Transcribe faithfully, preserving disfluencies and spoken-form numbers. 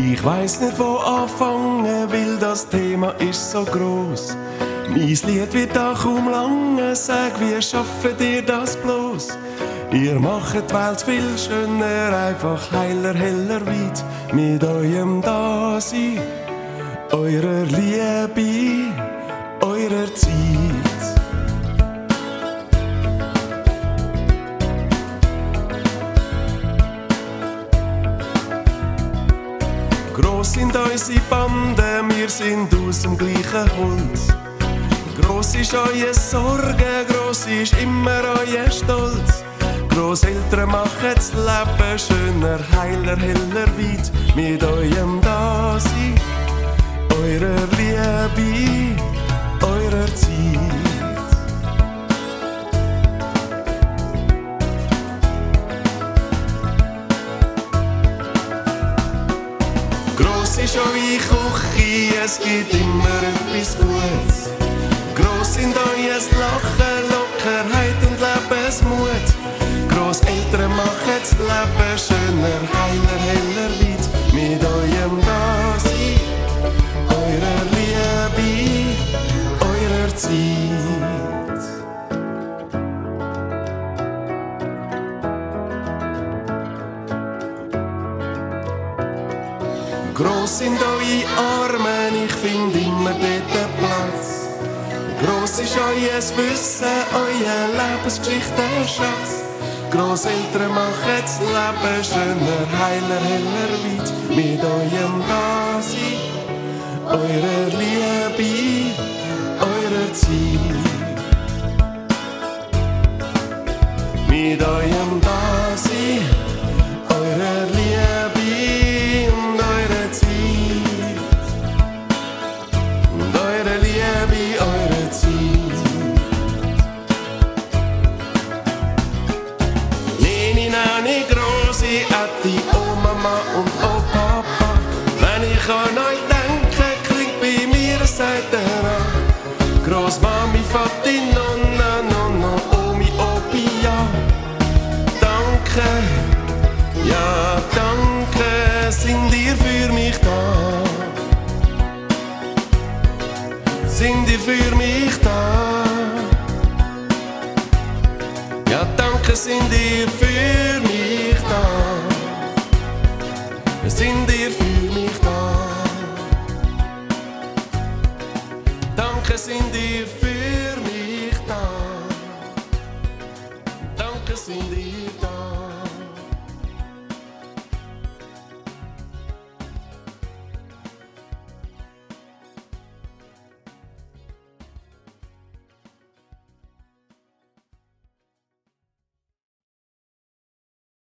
Ich weiss nicht, wo anfangen, weil das Thema ist so gross. Mein Lied wird da kaum lange, sag, wie schafft ihr das bloß? Ihr macht die Welt viel schöner, einfach heiler, heller, weit. Mit eurem Dasein, eurer Liebe, eurer Zeit. Gross sind unsere Banden, wir sind aus dem gleichen Holz. Gross ist eure Sorge, gross ist immer euer Stolz. Grosseltern machen das Leben schöner, heiler, heller, weit. Mit eurem Dasein, eurer Liebe, eurer Zeit. Gross ist eure Küche, es gibt immer etwas Gutes. Gross sind euer Lachen, Lockerheit und Lebensmut. Grosseltern machen das Leben schöner, heiler, heller, weit. Mit eurem Dasein, eurer Liebe, eurer Zeit. Gross sind eure Arme, ich find immer dort Platz. Gross ist euer Wissen, euer Lebensgeschichte, Schatz. Grosseltern machen das Leben schöner, heiler, heller, weit. Mit eurem Dasein, eurer Liebe, eurer Zeit. Mit eurem Dasein, eurer Liebe und eurer Zeit. Und eure Liebe, eure Zeit. Nani Grossi, Atti, oh Mama und oh Papa. Wenn ich an euch denke, klingt bei mir ein Seiten an. Grossmami, Vati, Nonna, Nonna, Omi, Opi, ja. Danke, ja danke, sind ihr für mich da? Sind ihr für mich da? Ja danke, sind ihr für mich da? Sind ihr für mich da? Danke, sind ihr für mich da? Danke, sind ihr da?